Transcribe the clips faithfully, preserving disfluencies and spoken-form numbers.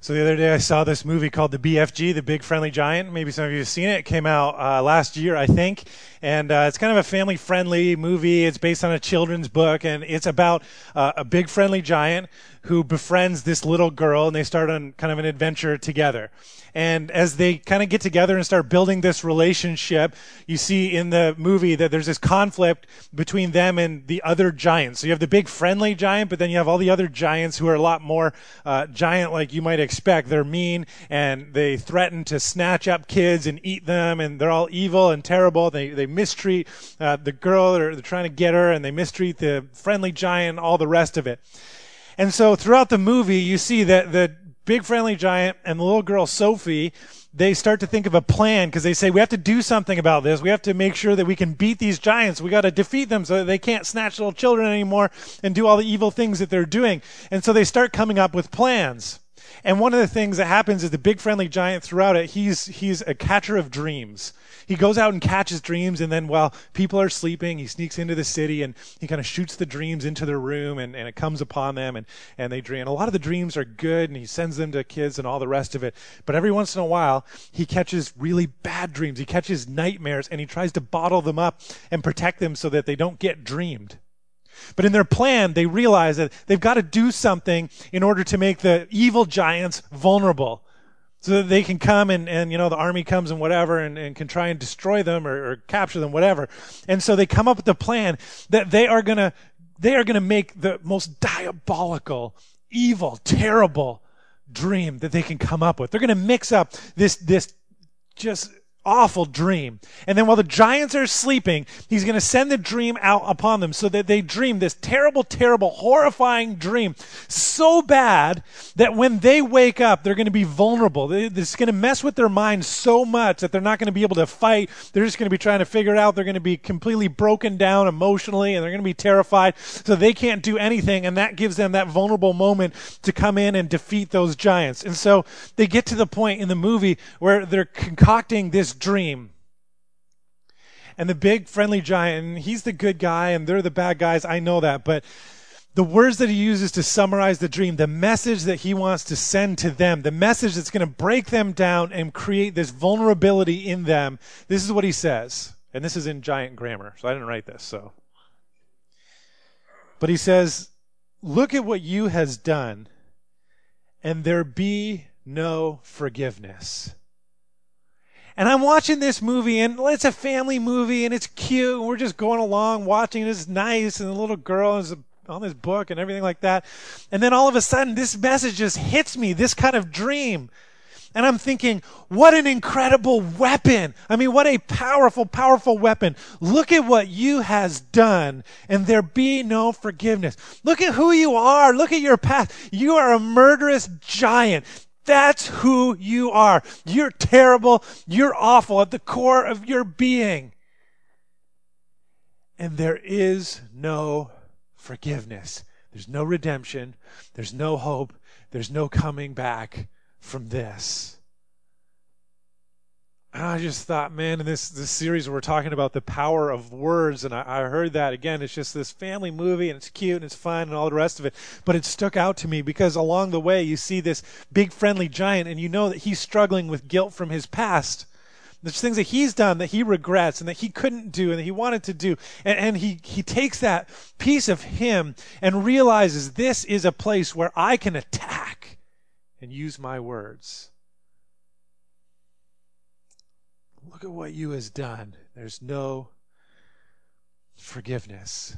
So the other day I saw this movie called The B F G, The Big Friendly Giant. Maybe some of you have seen it. It came out uh, last year, I think. And uh, it's kind of a family-friendly movie. It's based on a children's book, and it's about uh, a big friendly giant who befriends this little girl, and they start on kind of an adventure together. And as they kind of get together and start building this relationship, you see in the movie that there's this conflict between them and the other giants. So you have the big friendly giant, but then you have all the other giants who are a lot more uh, giant like you might expect. They're mean, and they threaten to snatch up kids and eat them, and they're all evil and terrible. They they mistreat uh, the girl, or they're trying to get her, and they mistreat the friendly giant, all the rest of it. And so throughout the movie, you see that the big friendly giant and the little girl, Sophie, they start to think of a plan because they say, we have to do something about this. We have to make sure that we can beat these giants. We got to defeat them so that they can't snatch little children anymore and do all the evil things that they're doing. And so they start coming up with plans. And one of the things that happens is the big friendly giant throughout it, he's he's a catcher of dreams. He goes out and catches dreams, and then while people are sleeping, he sneaks into the city and he kind of shoots the dreams into their room, and, and it comes upon them, and, and they dream. And a lot of the dreams are good, and he sends them to kids and all the rest of it. But every once in a while, he catches really bad dreams. He catches nightmares, and he tries to bottle them up and protect them so that they don't get dreamed. But in their plan, they realize that they've got to do something in order to make the evil giants vulnerable, so that they can come and, and you know, the army comes and whatever and, and can try and destroy them or, or capture them, whatever. And so they come up with the plan that they are gonna they are gonna make the most diabolical, evil, terrible dream that they can come up with. They're gonna mix up this this just awful dream. And then while the giants are sleeping, he's going to send the dream out upon them so that they dream this terrible, terrible, horrifying dream so bad that when they wake up, they're going to be vulnerable. It's going to mess with their minds so much that they're not going to be able to fight. They're just going to be trying to figure it out. They're going to be completely broken down emotionally, and they're going to be terrified, so they can't do anything, and that gives them that vulnerable moment to come in and defeat those giants. And so they get to the point in the movie where they're concocting this dream. And the big friendly giant, and he's the good guy and they're the bad guys, I know that, but the words that he uses to summarize the dream, the message that he wants to send to them, the message that's going to break them down and create this vulnerability in them, this is what he says. And this is in giant grammar, so I didn't write this, so. But he says, look at what you has done, and there be no forgiveness. And I'm watching this movie, and it's a family movie, and it's cute, and we're just going along watching, and it's nice, and the little girl is on this book and everything like that. And then all of a sudden, this message just hits me, this kind of dream. And I'm thinking, what an incredible weapon. I mean, what a powerful, powerful weapon. Look at what you has done, and there be no forgiveness. Look at who you are. Look at your past. You are a murderous giant. That's who you are. You're terrible. You're awful at the core of your being. And there is no forgiveness. There's no redemption. There's no hope. There's no coming back from this. And I just thought, man, in this, this series we're talking about the power of words, and I, I heard that again. It's just this family movie, and it's cute, and it's fun, and all the rest of it. But it stuck out to me because along the way you see this big friendly giant, and you know that he's struggling with guilt from his past. There's things that he's done that he regrets and that he couldn't do and that he wanted to do. And, and he, he takes that piece of him and realizes this is a place where I can attack and use my words. Look at what you has done. There's no forgiveness.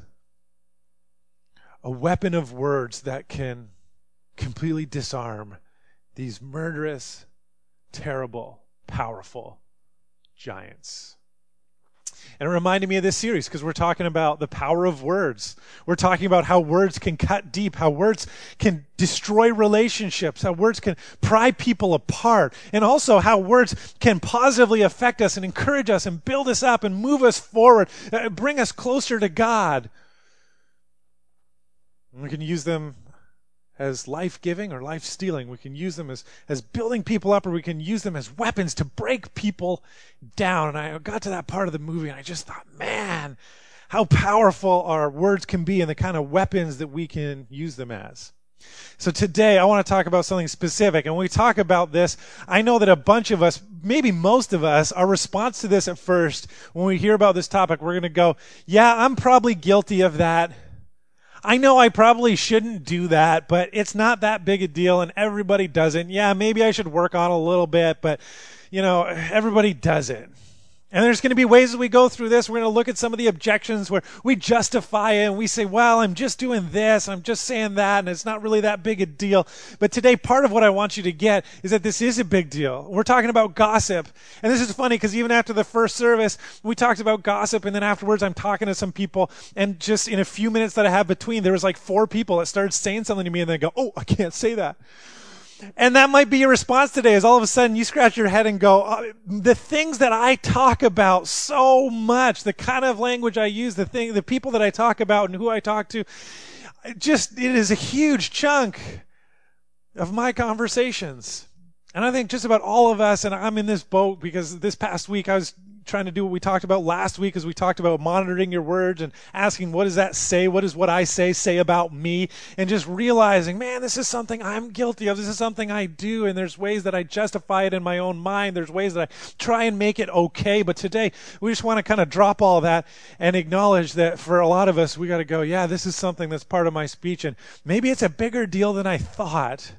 A weapon of words that can completely disarm these murderous, terrible, powerful giants. And it reminded me of this series because we're talking about the power of words. We're talking about how words can cut deep, how words can destroy relationships, how words can pry people apart, and also how words can positively affect us and encourage us and build us up and move us forward, uh, bring us closer to God. And we can use them as life-giving or life-stealing. We can use them as, as building people up, or we can use them as weapons to break people down. And I got to that part of the movie, and I just thought, man, how powerful our words can be and the kind of weapons that we can use them as. So today I want to talk about something specific. And when we talk about this, I know that a bunch of us, maybe most of us, our response to this at first, when we hear about this topic, we're going to go, yeah, I'm probably guilty of that. I know I probably shouldn't do that, but it's not that big a deal and everybody does it. Yeah, maybe I should work on it a little bit, but you know, everybody does it. And there's going to be ways that we go through this. We're going to look at some of the objections where we justify it and we say, well, I'm just doing this, I'm just saying that, and it's not really that big a deal. But today, part of what I want you to get is that this is a big deal. We're talking about gossip. And this is funny because even after the first service, we talked about gossip, and then afterwards I'm talking to some people, and just in a few minutes that I have between, there was like four people that started saying something to me, and they go, oh, I can't say that. And that might be your response today, is all of a sudden you scratch your head and go, oh, the things that I talk about so much, the kind of language I use, the thing, the people that I talk about and who I talk to, just, it is a huge chunk of my conversations. And I think just about all of us, and I'm in this boat because this past week I was trying to do what we talked about last week, as we talked about monitoring your words and asking, what does that say? What does what I say say about me? And just realizing, man, this is something I'm guilty of. This is something I do. And there's ways that I justify it in my own mind. There's ways that I try and make it okay. But today we just want to kind of drop all that and acknowledge that for a lot of us, we got to go, yeah, this is something that's part of my speech. And maybe it's a bigger deal than I thought.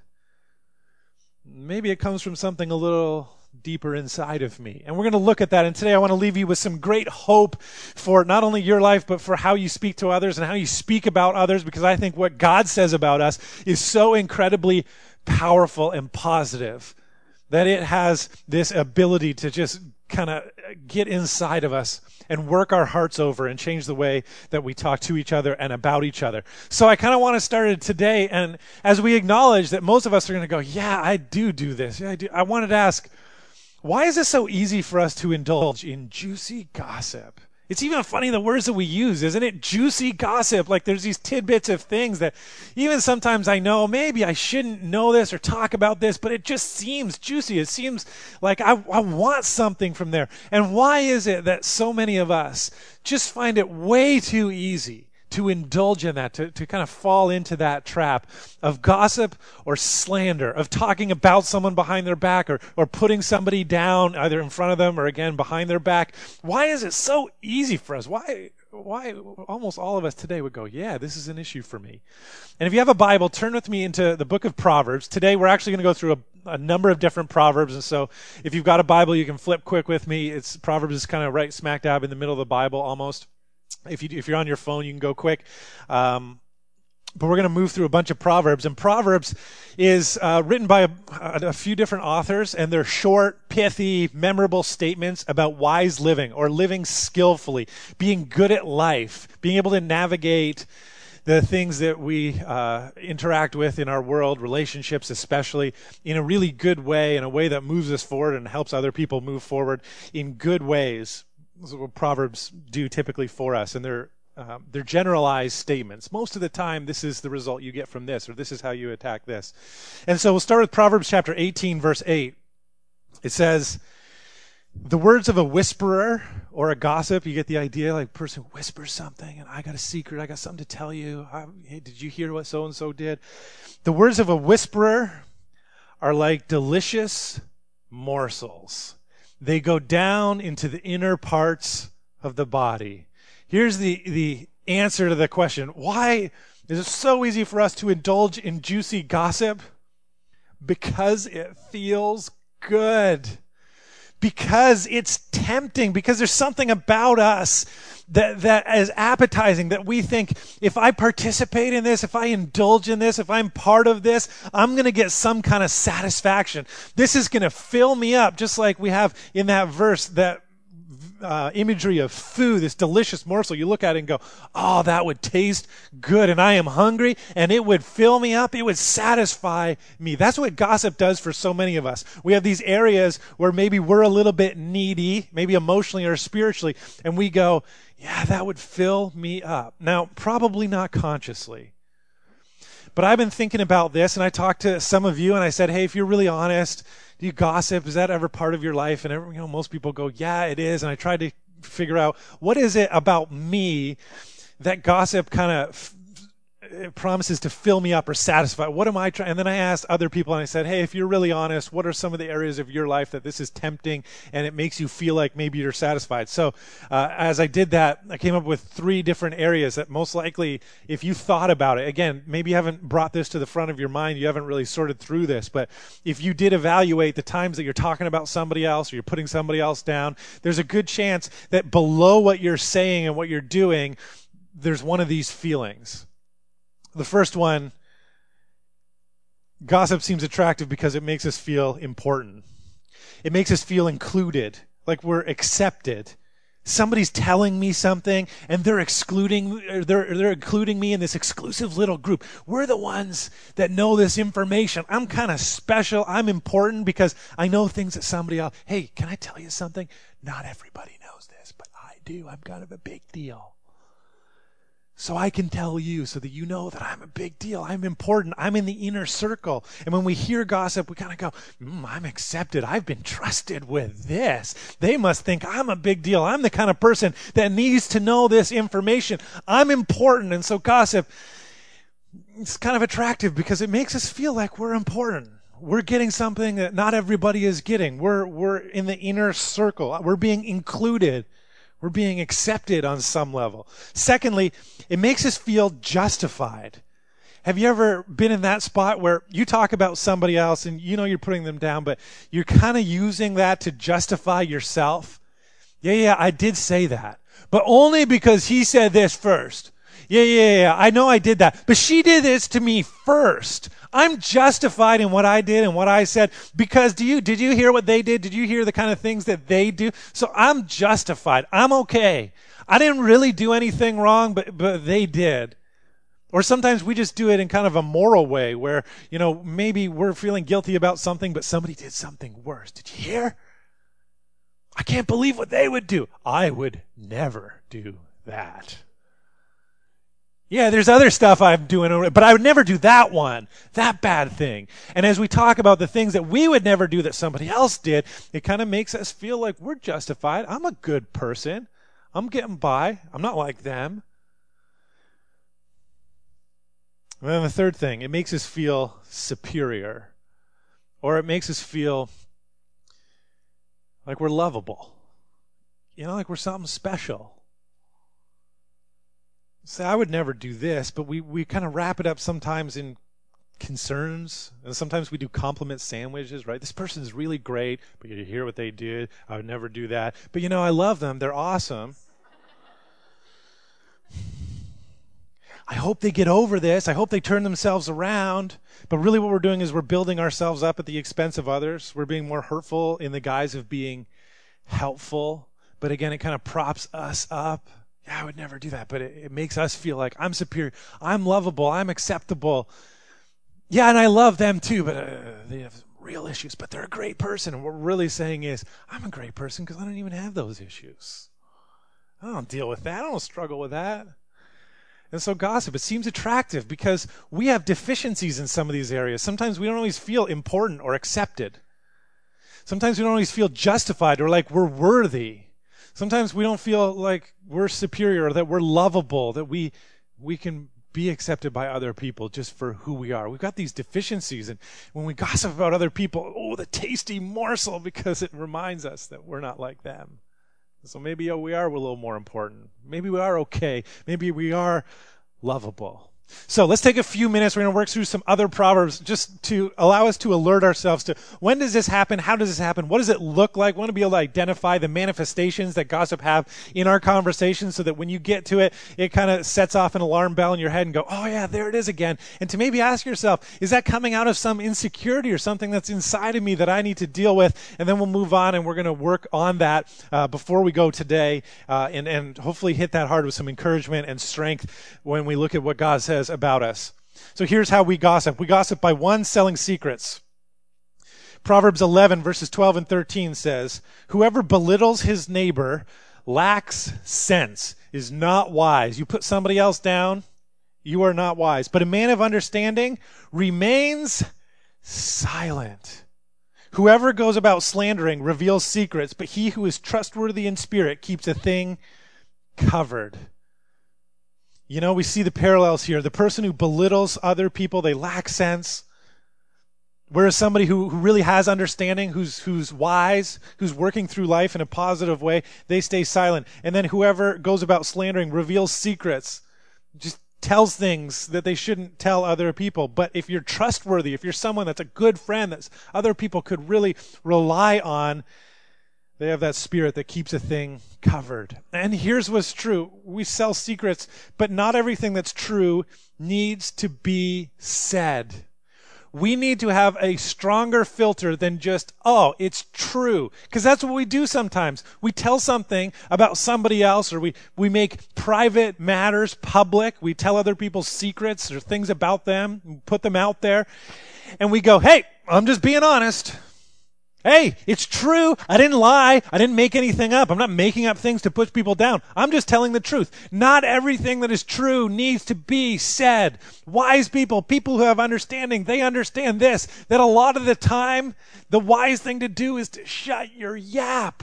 Maybe it comes from something a little deeper inside of me. And we're going to look at that. And today I want to leave you with some great hope for not only your life, but for how you speak to others and how you speak about others, because I think what God says about us is so incredibly powerful and positive that it has this ability to just kind of get inside of us and work our hearts over and change the way that we talk to each other and about each other. So I kind of want to start it today. And as we acknowledge that most of us are going to go, yeah, I do do this. Yeah, I do. I wanted to ask, why is it so easy for us to indulge in juicy gossip? It's even funny the words that we use, isn't it? Juicy gossip. Like there's these tidbits of things that even sometimes I know maybe I shouldn't know this or talk about this, but it just seems juicy. It seems like I, I want something from there. And why is it that so many of us just find it way too easy to indulge in that, to, to kind of fall into that trap of gossip or slander, of talking about someone behind their back, or, or putting somebody down either in front of them or again behind their back? Why is it so easy for us? Why, why almost all of us today would go, yeah, this is an issue for me. And if you have a Bible, turn with me into the book of Proverbs. Today we're actually going to go through a, a number of different Proverbs. And so if you've got a Bible, you can flip quick with me. It's Proverbs is kind of right smack dab in the middle of the Bible almost. If you if you're on your phone, you can go quick. Um, but we're going to move through a bunch of Proverbs. And Proverbs is uh, written by a, a few different authors, and they're short, pithy, memorable statements about wise living or living skillfully, being good at life, being able to navigate the things that we uh, interact with in our world, relationships especially, in a really good way, in a way that moves us forward and helps other people move forward in good ways. This is what Proverbs do typically for us, and they're um, they're generalized statements. Most of the time, this is the result you get from this, or this is how you attack this. And so we'll start with Proverbs chapter eighteen, verse eight. It says, the words of a whisperer or a gossip, you get the idea, like a person whispers something, and I got a secret, I got something to tell you. I, hey, did you hear what so-and-so did? The words of a whisperer are like delicious morsels. They go down into the inner parts of the body. Here's the, the answer to the question. Why is it so easy for us to indulge in juicy gossip? Because it feels good. Because it's tempting. Because there's something about us that, that is appetizing, that we think, if I participate in this, if I indulge in this, if I'm part of this, I'm going to get some kind of satisfaction. This is going to fill me up, just like we have in that verse, that uh, imagery of food, this delicious morsel. You look at it and go, oh, that would taste good, and I am hungry, and it would fill me up. It would satisfy me. That's what gossip does for so many of us. We have these areas where maybe we're a little bit needy, maybe emotionally or spiritually, and we go, yeah, that would fill me up. Now, probably not consciously. But I've been thinking about this, and I talked to some of you, and I said, hey, if you're really honest, do you gossip? Is that ever part of your life? And you know, most people go, yeah, it is. And I tried to figure out, what is it about me that gossip kind of f- it promises to fill me up or satisfy. What am I trying? And then I asked other people and I said, hey, if you're really honest, what are some of the areas of your life that this is tempting and it makes you feel like maybe you're satisfied? So uh, as I did that, I came up with three different areas that most likely, if you thought about it, again, maybe you haven't brought this to the front of your mind, you haven't really sorted through this, but if you did evaluate the times that you're talking about somebody else or you're putting somebody else down, there's a good chance that below what you're saying and what you're doing, there's one of these feelings. The first one, gossip seems attractive because it makes us feel important. It makes us feel included, like we're accepted. Somebody's telling me something and they're excluding, or they're, they're including me in this exclusive little group. We're the ones that know this information. I'm kind of special. I'm important because I know things that somebody else. Hey, can I tell you something? Not everybody knows this, but I do. I'm kind of a big deal. So I can tell you so that you know that I'm a big deal. I'm important. I'm in the inner circle. And when we hear gossip, we kind of go, mm, I'm accepted. I've been trusted with this. They must think I'm a big deal. I'm the kind of person that needs to know this information. I'm important. And so gossip, it's kind of attractive because it makes us feel like we're important. We're getting something that not everybody is getting. We're, we're in the inner circle. We're being included. We're being accepted on some level. Secondly, it makes us feel justified. Have you ever been in that spot where you talk about somebody else and you know you're putting them down, but you're kind of using that to justify yourself? Yeah, yeah, I did say that, but only because he said this first. Yeah, yeah, yeah, I know I did that, but she did this to me first. I'm justified in what I did and what I said because do you, did you hear what they did? Did you hear the kind of things that they do? So I'm justified. I'm okay. I didn't really do anything wrong, but, but they did. Or sometimes we just do it in kind of a moral way where, you know, maybe we're feeling guilty about something, but somebody did something worse. Did you hear? I can't believe what they would do. I would never do that. Yeah, there's other stuff I'm doing, but I would never do that one, that bad thing. And as we talk about the things that we would never do that somebody else did, it kind of makes us feel like we're justified. I'm a good person. I'm getting by. I'm not like them. And then the third thing, it makes us feel superior, or it makes us feel like we're lovable. You know, like we're something special. Say, I would never do this, but we, we kind of wrap it up sometimes in concerns, and sometimes we do compliment sandwiches, right? This person's really great, but you hear what they did. I would never do that. But, you know, I love them. They're awesome. I hope they get over this. I hope they turn themselves around. But really what we're doing is we're building ourselves up at the expense of others. We're being more hurtful in the guise of being helpful. But again, it kind of props us up. Yeah, I would never do that, but it, it makes us feel like I'm superior. I'm lovable. I'm acceptable. Yeah, and I love them too, but uh, they have real issues, but they're a great person. And what we're really saying is, I'm a great person because I don't even have those issues. I don't deal with that. I don't struggle with that. And so gossip, it seems attractive because we have deficiencies in some of these areas. Sometimes we don't always feel important or accepted. Sometimes we don't always feel justified or like we're worthy. Sometimes we don't feel like we're superior, or that we're lovable, that we we can be accepted by other people just for who we are. We've got these deficiencies, and when we gossip about other people, oh, the tasty morsel, because it reminds us that we're not like them. So maybe oh, we are a little more important. Maybe we are okay. Maybe we are lovable. So let's take a few minutes. We're going to work through some other Proverbs just to allow us to alert ourselves to when does this happen? How does this happen? What does it look like? We want to be able to identify the manifestations that gossip have in our conversations so that when you get to it, it kind of sets off an alarm bell in your head and go, oh yeah, there it is again. And to maybe ask yourself, is that coming out of some insecurity or something that's inside of me that I need to deal with? And then we'll move on and we're going to work on that uh, before we go today uh, and, and hopefully hit that hard with some encouragement and strength when we look at what God says about us. So here's how we gossip. We gossip by one, selling secrets. Proverbs eleven verses twelve and thirteen says, whoever belittles his neighbor lacks sense, is not wise. You put somebody else down, you are not wise. But a man of understanding remains silent. Whoever goes about slandering reveals secrets, but he who is trustworthy in spirit keeps a thing covered. You know, we see the parallels here. The person who belittles other people, they lack sense. Whereas somebody who, who really has understanding, who's who's wise, who's working through life in a positive way, they stay silent. And then whoever goes about slandering reveals secrets, just tells things that they shouldn't tell other people. But if you're trustworthy, if you're someone that's a good friend that other people could really rely on, they have that spirit that keeps a thing covered. And here's what's true. We sell secrets, but not everything that's true needs to be said. We need to have a stronger filter than just, oh, it's true. Because that's what we do sometimes. We tell something about somebody else, or we, we make private matters public. We tell other people's secrets or things about them, put them out there. And we go, hey, I'm just being honest. Hey, it's true. I didn't lie. I didn't make anything up. I'm not making up things to push people down. I'm just telling the truth. Not everything that is true needs to be said. Wise people, people who have understanding, they understand this, that a lot of the time, the wise thing to do is to shut your yap.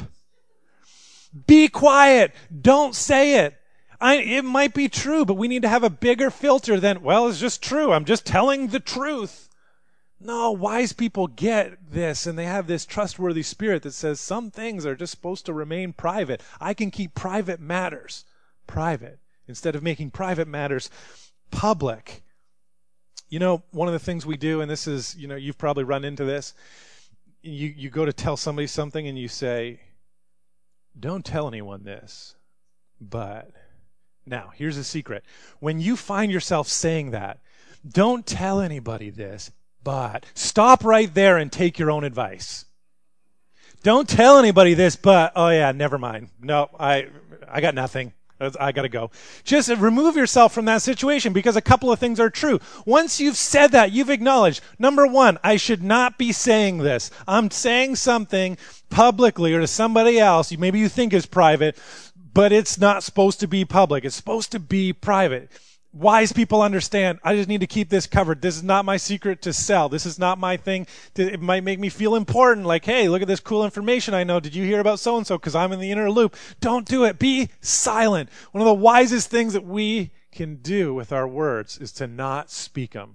Be quiet. Don't say it. I, it might be true, but we need to have a bigger filter than, well, it's just true. I'm just telling the truth. No, wise people get this, and they have this trustworthy spirit that says some things are just supposed to remain private. I can keep private matters private instead of making private matters public. You know, one of the things we do, and this is, you know, you've probably run into this, you, you go to tell somebody something and you say, don't tell anyone this, but... Now, here's a secret. When you find yourself saying that, don't tell anybody this, but stop right there and take your own advice. Don't tell anybody this, but, oh yeah, never mind. No, I I got nothing. I got to go. Just remove yourself from that situation, because a couple of things are true. Once you've said that, you've acknowledged, number one, I should not be saying this. I'm saying something publicly or to somebody else, maybe you think is private, but it's not supposed to be public. It's supposed to be private. Wise people understand, I just need to keep this covered. This is not my secret to sell. This is not my thing. To, it might make me feel important. Like, hey, look at this cool information I know. Did you hear about so-and-so? Because I'm in the inner loop. Don't do it. Be silent. One of the wisest things that we can do with our words is to not speak them.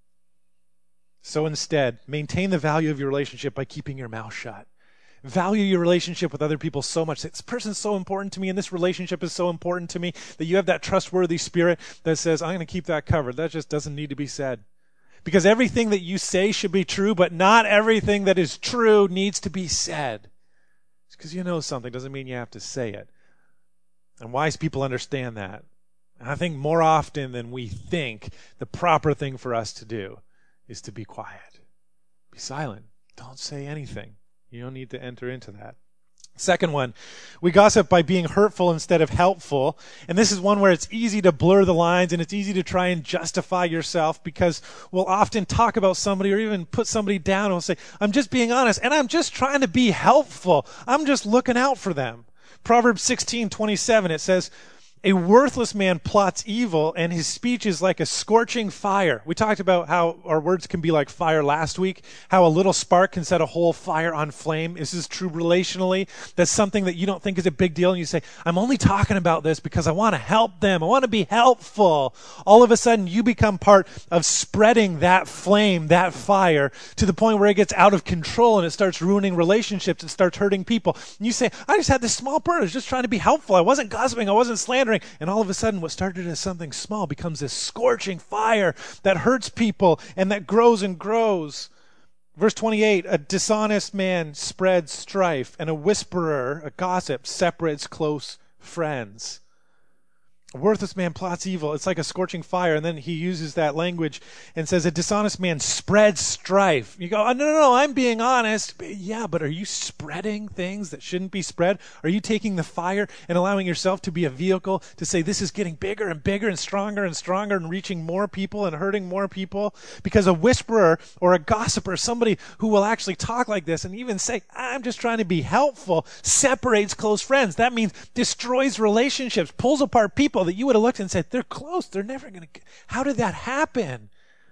So instead, maintain the value of your relationship by keeping your mouth shut. Value your relationship with other people so much. This person's so important to me, and this relationship is so important to me, that you have that trustworthy spirit that says, I'm going to keep that covered. That just doesn't need to be said. Because everything that you say should be true, but not everything that is true needs to be said. Just because you know something doesn't mean you have to say it. And wise people understand that. And I think more often than we think, the proper thing for us to do is to be quiet. Be silent. Don't say anything. You don't need to enter into that. Second one, we gossip by being hurtful instead of helpful. And this is one where it's easy to blur the lines, and it's easy to try and justify yourself, because we'll often talk about somebody or even put somebody down and we'll say, I'm just being honest and I'm just trying to be helpful. I'm just looking out for them. Proverbs sixteen twenty-seven, it says, a worthless man plots evil, and his speech is like a scorching fire. We talked about how our words can be like fire last week, how a little spark can set a whole fire on flame. This is true relationally. That's something that you don't think is a big deal, and you say, I'm only talking about this because I want to help them. I want to be helpful. All of a sudden, you become part of spreading that flame, that fire, to the point where it gets out of control, and it starts ruining relationships. It starts hurting people. And you say, I just had this small burn. I was just trying to be helpful. I wasn't gossiping. I wasn't slandering. And all of a sudden, what started as something small becomes this scorching fire that hurts people and that grows and grows. Verse twenty-eight, a dishonest man spreads strife, and a whisperer, a gossip, separates close friends. A worthless man plots evil. It's like a scorching fire. And then he uses that language and says, a dishonest man spreads strife. You go, oh, no, no, no, I'm being honest. Yeah, but are you spreading things that shouldn't be spread? Are you taking the fire and allowing yourself to be a vehicle to say this is getting bigger and bigger and stronger and stronger and reaching more people and hurting more people? Because a whisperer or a gossiper, somebody who will actually talk like this and even say, I'm just trying to be helpful, separates close friends. That means destroys relationships, pulls apart people that you would have looked and said, they're close, they're never going to... How did that happen?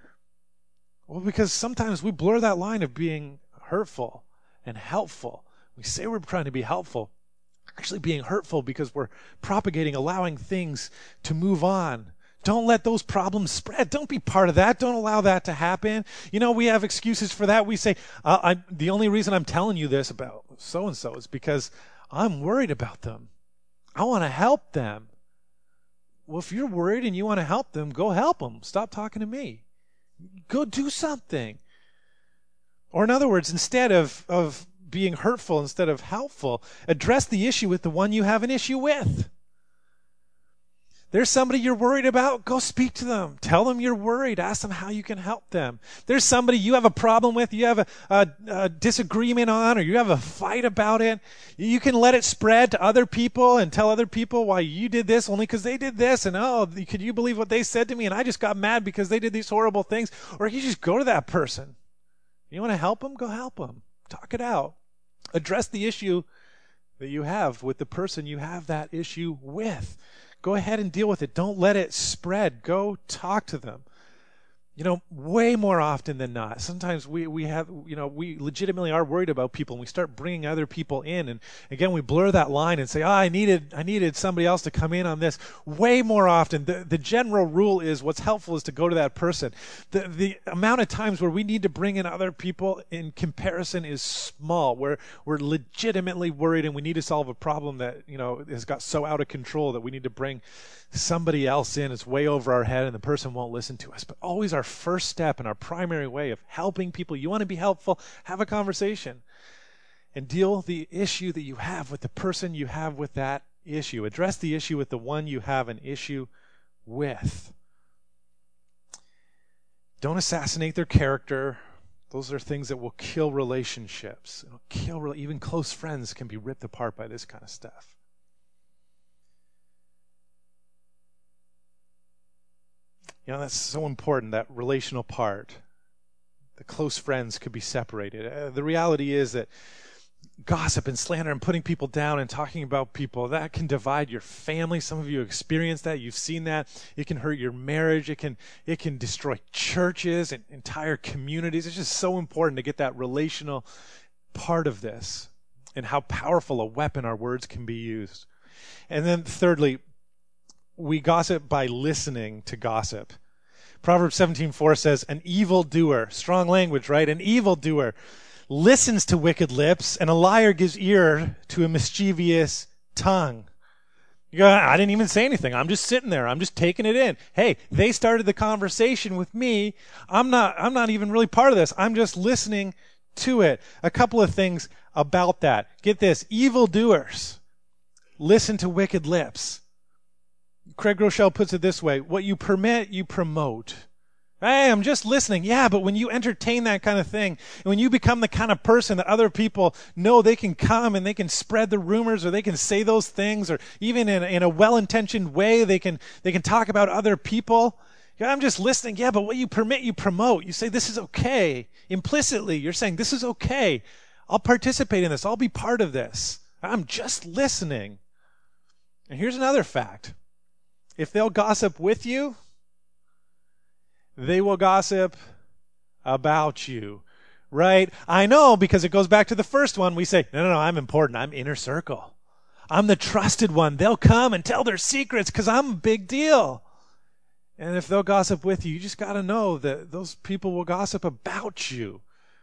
Well, because sometimes we blur that line of being hurtful and helpful. We say we're trying to be helpful, actually being hurtful because we're propagating, allowing things to move on. Don't let those problems spread. Don't be part of that. Don't allow that to happen. You know, we have excuses for that. We say, uh, I, the only reason I'm telling you this about so-and-so is because I'm worried about them. I want to help them. Well, if you're worried and you want to help them, go help them. Stop talking to me. Go do something. Or in other words, instead of, of being hurtful, instead of helpful, address the issue with the one you have an issue with. There's somebody you're worried about, go speak to them. Tell them you're worried. Ask them how you can help them. There's somebody you have a problem with, you have a, a, a disagreement on, or you have a fight about it. You can let it spread to other people and tell other people why you did this only because they did this. And, oh, could you believe what they said to me? And I just got mad because they did these horrible things. Or you just go to that person. You want to help them? Go help them. Talk it out. Address the issue that you have with the person you have that issue with. Go ahead and deal with it. Don't let it spread. Go talk to them. You know, way more often than not, sometimes we, we have, you know, we legitimately are worried about people and we start bringing other people in. And again, we blur that line and say, oh, I needed, I needed somebody else to come in on this. Way more often, the, the general rule is what's helpful is to go to that person. The, the amount of times where we need to bring in other people in comparison is small, where we're legitimately worried and we need to solve a problem that, you know, has got so out of control that we need to bring somebody else in. It's way over our head and the person won't listen to us. But always our first step and our primary way of helping people, you want to be helpful, have a conversation and deal with the issue that you have with the person you have with that issue. Address the issue with the one you have an issue with. Don't assassinate their character. Those are things that will kill relationships. It'll kill, even close friends can be ripped apart by this kind of stuff. You know, that's so important, that relational part. The close friends could be separated. Uh, the reality is that gossip and slander and putting people down and talking about people, that can divide your family. Some of you have experienced that. You've seen that. It can hurt your marriage. It can it can destroy churches and entire communities. It's just so important to get that relational part of this and how powerful a weapon our words can be used. And then thirdly, we gossip by listening to gossip. Proverbs seventeen four says, an evildoer, strong language, right? An evildoer listens to wicked lips, and a liar gives ear to a mischievous tongue. You go, I didn't even say anything. I'm just sitting there. I'm just taking it in. Hey, they started the conversation with me. I'm not, I'm not even really part of this. I'm just listening to it. A couple of things about that. Get this. Evildoers listen to wicked lips. Craig Groeschel puts it this way: what you permit, you promote. Hey, I'm just listening. Yeah, but when you entertain that kind of thing, and when you become the kind of person that other people know they can come and they can spread the rumors, or they can say those things, or even in, in a well-intentioned way, they can they can talk about other people. Yeah, I'm just listening. Yeah, but what you permit, you promote. You say this is okay. Implicitly, you're saying this is okay. I'll participate in this. I'll be part of this. I'm just listening. And here's another fact. If they'll gossip with you, they will gossip about you, right? I know, because it goes back to the first one. We say, no, no, no, I'm important. I'm inner circle. I'm the trusted one. They'll come and tell their secrets because I'm a big deal. And if they'll gossip with you, you just got to know that those people will gossip about you.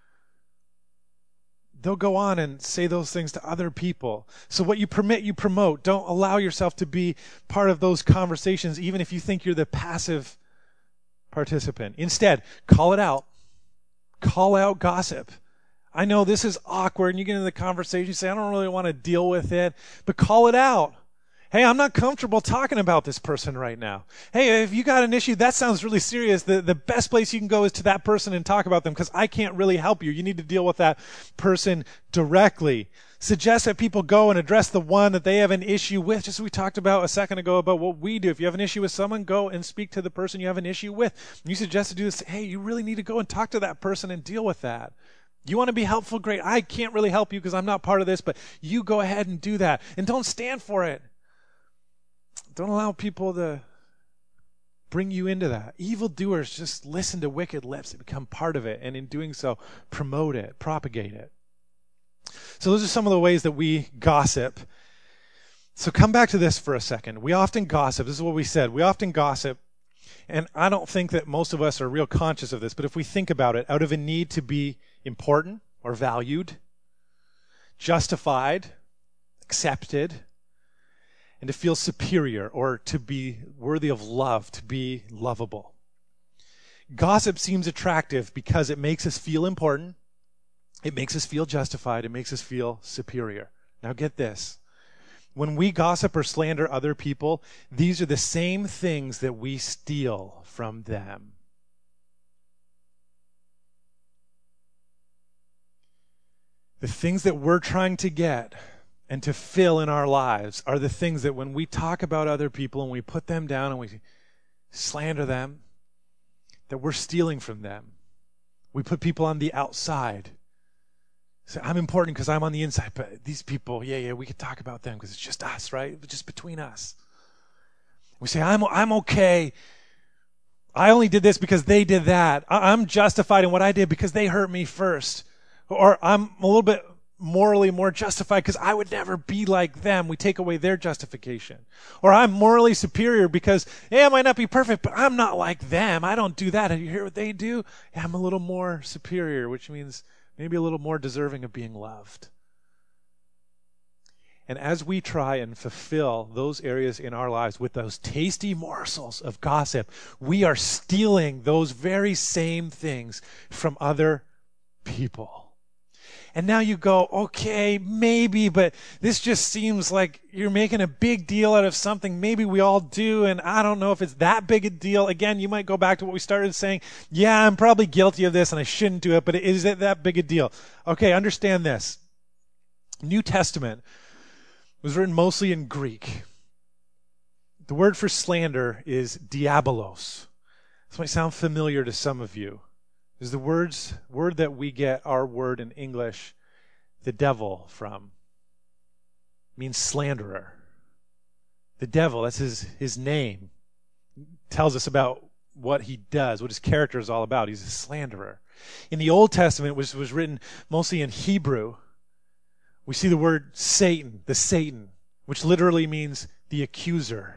They'll go on and say those things to other people. So what you permit, you promote. Don't allow yourself to be part of those conversations, even if you think you're the passive participant. Instead, call it out. Call out gossip. I know this is awkward, and you get into the conversation, you say, I don't really want to deal with it, but call it out. Hey, I'm not comfortable talking about this person right now. Hey, if you got an issue, that sounds really serious. The, the best place you can go is to that person and talk about them, because I can't really help you. You need to deal with that person directly. Suggest that people go and address the one that they have an issue with, just as we talked about a second ago about what we do. If you have an issue with someone, go and speak to the person you have an issue with. You suggest to do this. Hey, you really need to go and talk to that person and deal with that. You want to be helpful? Great. I can't really help you because I'm not part of this, but you go ahead and do that. And don't stand for it. Don't allow people to bring you into that. Evildoers just listen to wicked lips and become part of it, and in doing so, promote it, propagate it. So those are some of the ways that we gossip. So come back to this for a second. We often gossip. This is what we said. We often gossip And I don't think that most of us are real conscious of this, but if we think about it, out of a need to be important or valued, justified, accepted, and to feel superior or to be worthy of love, to be lovable. Gossip seems attractive because it makes us feel important, it makes us feel justified, it makes us feel superior. Now get this. When we gossip or slander other people, these are the same things that we steal from them. The things that we're trying to get and to fill in our lives are the things that when we talk about other people and we put them down and we slander them, that we're stealing from them. We put people on the outside. So I'm important because I'm on the inside, but these people, yeah, yeah, we can talk about them because it's just us, right? It's just between us. We say, I'm I'm okay. I only did this because they did that. I'm justified in what I did because they hurt me first. Or I'm a little bit morally more justified because I would never be like them. We take away their justification. Or I'm morally superior because, yeah, I might not be perfect, but I'm not like them. I don't do that. You hear what they do? Yeah, I'm a little more superior, which means maybe a little more deserving of being loved. And as we try and fulfill those areas in our lives with those tasty morsels of gossip, we are stealing those very same things from other people. And now you go, okay, maybe, but this just seems like you're making a big deal out of something maybe we all do, and I don't know if it's that big a deal. Again, you might go back to what we started saying. Yeah, I'm probably guilty of this, and I shouldn't do it, but is it that big a deal? Okay, understand this. New Testament was written mostly in Greek. The word for slander is diabolos. This might sound familiar to some of you. Is the words word that we get our word in English, the devil, from. It means slanderer. The devil, that's his, his name. Tells us about what he does, what his character is all about. He's a slanderer. In the Old Testament, which was written mostly in Hebrew, we see the word Satan, the Satan, which literally means the accuser.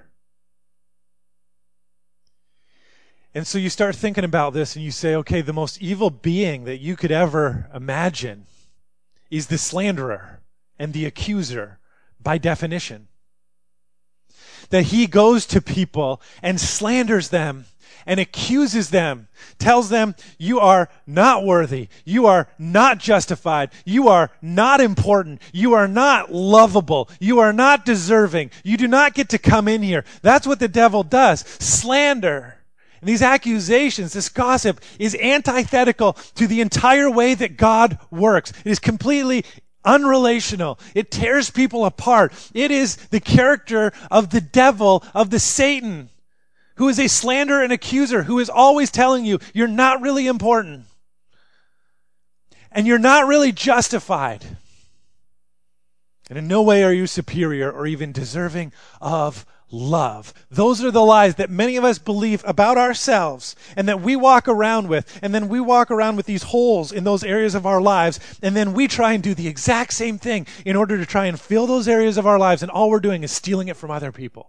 And so you start thinking about this and you say, okay, the most evil being that you could ever imagine is the slanderer and the accuser by definition. That he goes to people and slanders them and accuses them, tells them you are not worthy, you are not justified, you are not important, you are not lovable, you are not deserving, you do not get to come in here. That's what the devil does, slander. And these accusations, this gossip, is antithetical to the entire way that God works. It is completely unrelational. It tears people apart. It is the character of the devil, of the Satan, who is a slanderer and accuser, who is always telling you you're not really important. And you're not really justified. And in no way are you superior or even deserving of love. Those are the lies that many of us believe about ourselves and that we walk around with. And then we walk around with these holes in those areas of our lives. And then we try and do the exact same thing in order to try and fill those areas of our lives. And all we're doing is stealing it from other people.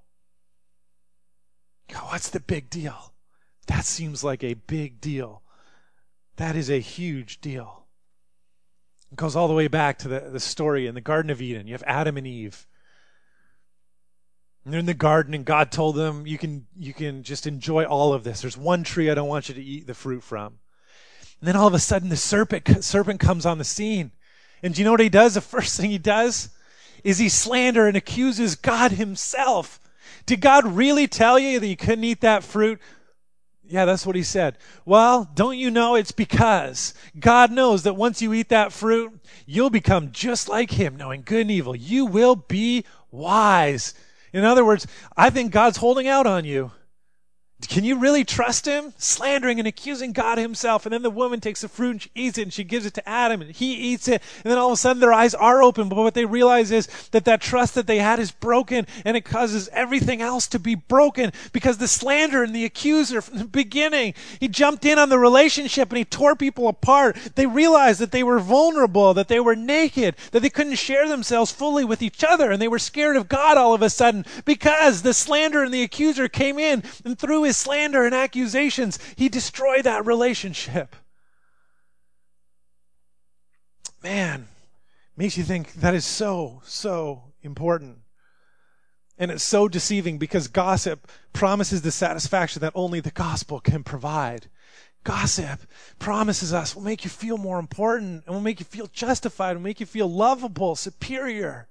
God, what's the big deal? That seems like a big deal. That is a huge deal. It goes all the way back to the, the story in the Garden of Eden. You have Adam and Eve. And they're in the garden, and God told them, you can you can just enjoy all of this. There's one tree I don't want you to eat the fruit from. And then all of a sudden, the serpent, serpent comes on the scene. And do you know what he does? The first thing he does is he slanders and accuses God himself. Did God really tell you that you couldn't eat that fruit? Yeah, that's what he said. Well, don't you know it's because God knows that once you eat that fruit, you'll become just like him, knowing good and evil. You will be wise. In other words, I think God's holding out on you. Can you really trust him? Slandering and accusing God himself. And then the woman takes the fruit and she eats it and she gives it to Adam and he eats it. And then all of a sudden their eyes are open. But what they realize is that that trust that they had is broken, and it causes everything else to be broken because the slanderer and the accuser from the beginning, he jumped in on the relationship and he tore people apart. They realized that they were vulnerable, that they were naked, that they couldn't share themselves fully with each other. And they were scared of God all of a sudden because the slanderer and the accuser came in and threw his slander and accusations, he destroyed that relationship. Man, makes you think that is so, so important. And it's so deceiving because gossip promises the satisfaction that only the gospel can provide. Gossip promises us will make you feel more important and will make you feel justified, will make you feel lovable, superior.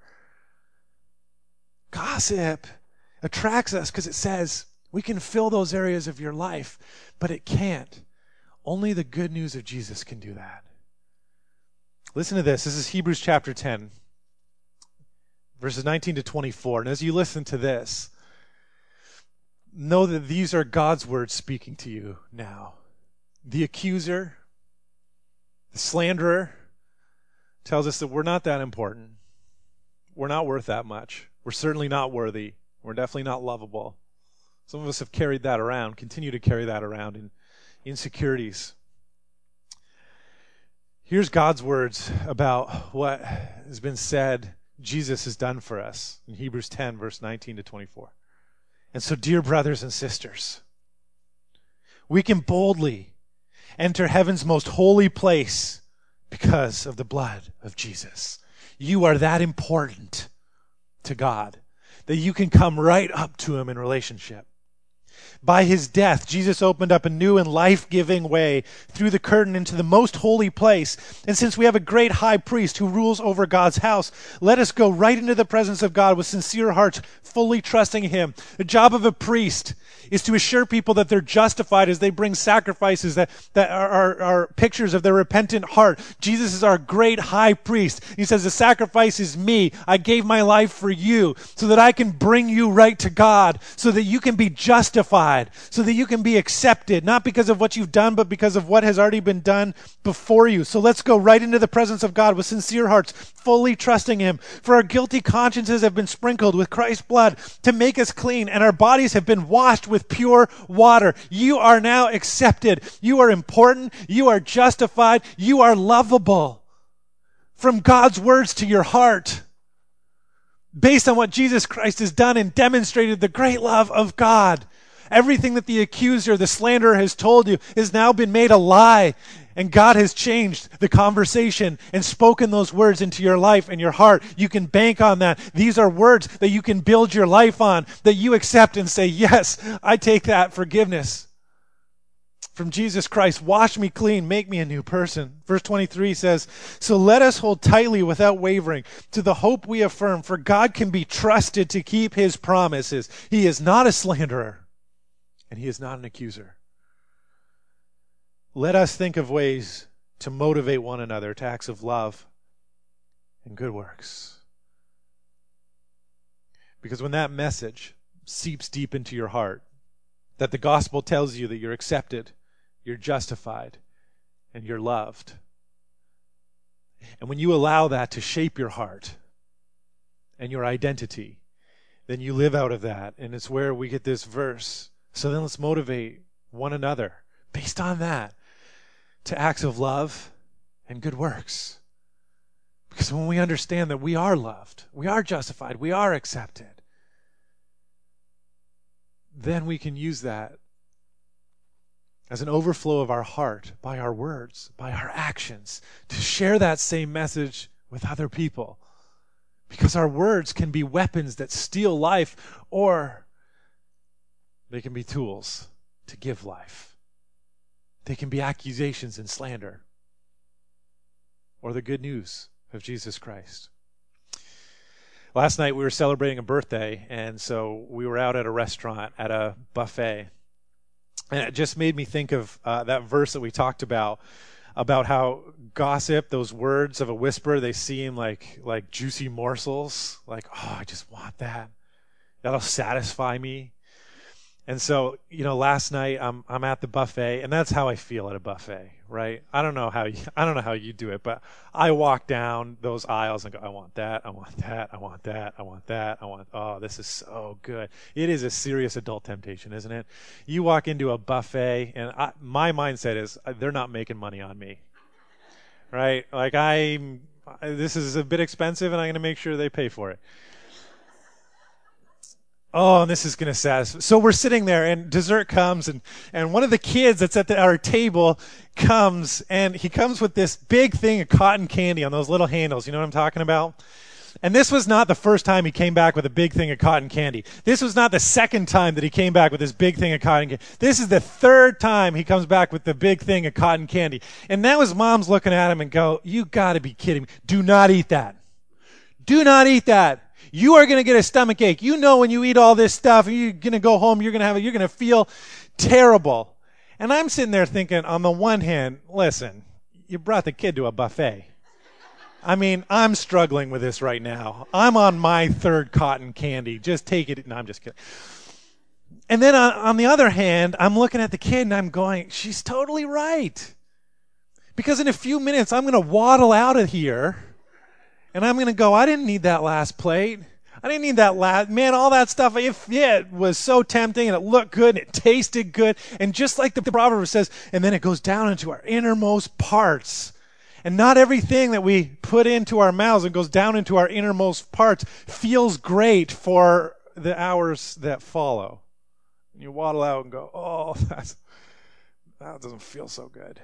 Gossip attracts us because it says we can fill those areas of your life, but it can't. Only the good news of Jesus can do that. Listen to this. This is Hebrews chapter ten, verses nineteen to twenty-four. And as you listen to this, know that these are God's words speaking to you now. The accuser, the slanderer, tells us that we're not that important. We're not worth that much. We're certainly not worthy. We're definitely not lovable. Some of us have carried that around, continue to carry that around in insecurities. Here's God's words about what has been said Jesus has done for us in Hebrews ten, verse nineteen to twenty-four. And so, dear brothers and sisters, we can boldly enter heaven's most holy place because of the blood of Jesus. You are that important to God that you can come right up to him in relationship. By his death, Jesus opened up a new and life-giving way through the curtain into the most holy place. And since we have a great high priest who rules over God's house, let us go right into the presence of God with sincere hearts, fully trusting him. The job of a priest is to assure people that they're justified as they bring sacrifices that, that are, are, are pictures of their repentant heart. Jesus is our great high priest. He says, the sacrifice is me. I gave my life for you so that I can bring you right to God, so that you can be justified, so that you can be accepted, not because of what you've done, but because of what has already been done before you. So let's go right into the presence of God with sincere hearts, fully trusting him. For our guilty consciences have been sprinkled with Christ's blood to make us clean, and our bodies have been washed with pure water. You are now accepted. You are important. You are justified. You are lovable. From God's words to your heart, based on what Jesus Christ has done and demonstrated the great love of God. Everything that the accuser, the slanderer has told you has now been made a lie. And God has changed the conversation and spoken those words into your life and your heart. You can bank on that. These are words that you can build your life on, that you accept and say, yes, I take that forgiveness from Jesus Christ. Wash me clean, make me a new person. Verse twenty-three says, so let us hold tightly without wavering to the hope we affirm, for God can be trusted to keep his promises. He is not a slanderer, and he is not an accuser. Let us think of ways to motivate one another to acts of love and good works. Because when that message seeps deep into your heart, that the gospel tells you that you're accepted, you're justified, and you're loved, and when you allow that to shape your heart and your identity, then you live out of that, and it's where we get this verse. So then let's motivate one another based on that to acts of love and good works. Because when we understand that we are loved, we are justified, we are accepted, then we can use that as an overflow of our heart by our words, by our actions, to share that same message with other people. Because our words can be weapons that steal life, or they can be tools to give life. They can be accusations and slander, or the good news of Jesus Christ. Last night we were celebrating a birthday, and so we were out at a restaurant at a buffet. And it just made me think of uh, that verse that we talked about, about how gossip, those words of a whisper, they seem like like juicy morsels. Like, oh, I just want that. That'll satisfy me. And so, you know, last night I'm I'm at the buffet, and that's how I feel at a buffet, right? I don't know how you, I don't know how you do it, but I walk down those aisles and go, I want that, I want that, I want that, I want that, I want. Oh, this is so good. It is a serious adult temptation, isn't it? You walk into a buffet, and I, my mindset is they're not making money on me, right? Like I, this is a bit expensive, and I'm going to make sure they pay for it. Oh, and this is going to satisfy. So we're sitting there, and dessert comes, and, and one of the kids that's at the, our table comes, and he comes with this big thing of cotton candy on those little handles. You know what I'm talking about? And this was not the first time he came back with a big thing of cotton candy. This was not the second time that he came back with this big thing of cotton candy. This is the third time he comes back with the big thing of cotton candy. And now his mom's looking at him and go, you got to be kidding me. Do not eat that. Do not eat that. You are going to get a stomach ache. You know when you eat all this stuff, you're going to go home, you're going to have, you're going to feel terrible. And I'm sitting there thinking, on the one hand, listen, you brought the kid to a buffet. I mean, I'm struggling with this right now. I'm on my third cotton candy. Just take it. No, I'm just kidding. And then on, on the other hand, I'm looking at the kid and I'm going, she's totally right. Because in a few minutes, I'm going to waddle out of here. And I'm going to go, I didn't need that last plate. I didn't need that last, man, all that stuff. If it was so tempting and it looked good and it tasted good. And just like the proverb says, and then it goes down into our innermost parts. And not everything that we put into our mouths and goes down into our innermost parts feels great for the hours that follow. And you waddle out and go, oh, that's, that doesn't feel so good.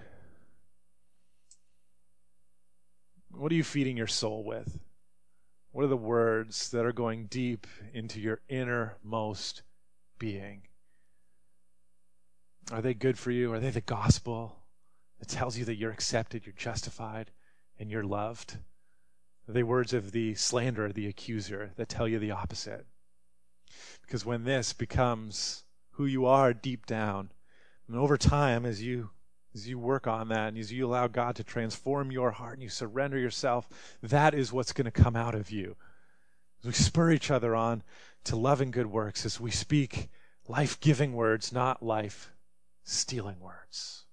What are you feeding your soul with? What are the words that are going deep into your innermost being? Are they good for you? Are they the gospel that tells you that you're accepted, you're justified, and you're loved? Are they words of the slanderer, the accuser, that tell you the opposite? Because when this becomes who you are deep down, and over time, as you As you work on that and as you allow God to transform your heart and you surrender yourself, that is what's going to come out of you. As we spur each other on to love and good works, as we speak life-giving words, not life-stealing words.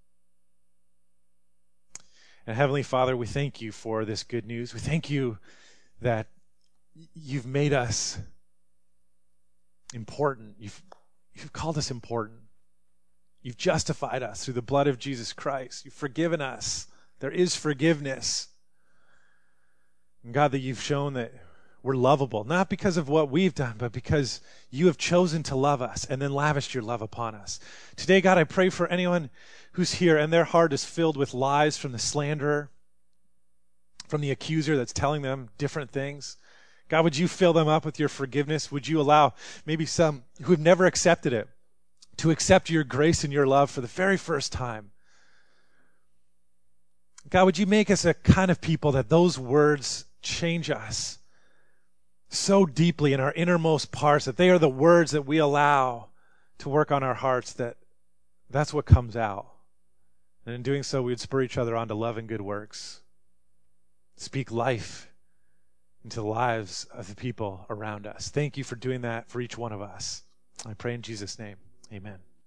And Heavenly Father, we thank you for this good news. We thank you that you've made us important. You've, you've called us important. You've justified us through the blood of Jesus Christ. You've forgiven us. There is forgiveness. And God, that you've shown that we're lovable, not because of what we've done, but because you have chosen to love us and then lavished your love upon us. Today, God, I pray for anyone who's here and their heart is filled with lies from the slanderer, from the accuser that's telling them different things. God, would you fill them up with your forgiveness? Would you allow maybe some who have never accepted it to accept your grace and your love for the very first time? God, would you make us a kind of people that those words change us so deeply in our innermost parts, that they are the words that we allow to work on our hearts, that that's what comes out. And in doing so, we would spur each other on to love and good works. Speak life into the lives of the people around us. Thank you for doing that for each one of us. I pray in Jesus' name. Amen.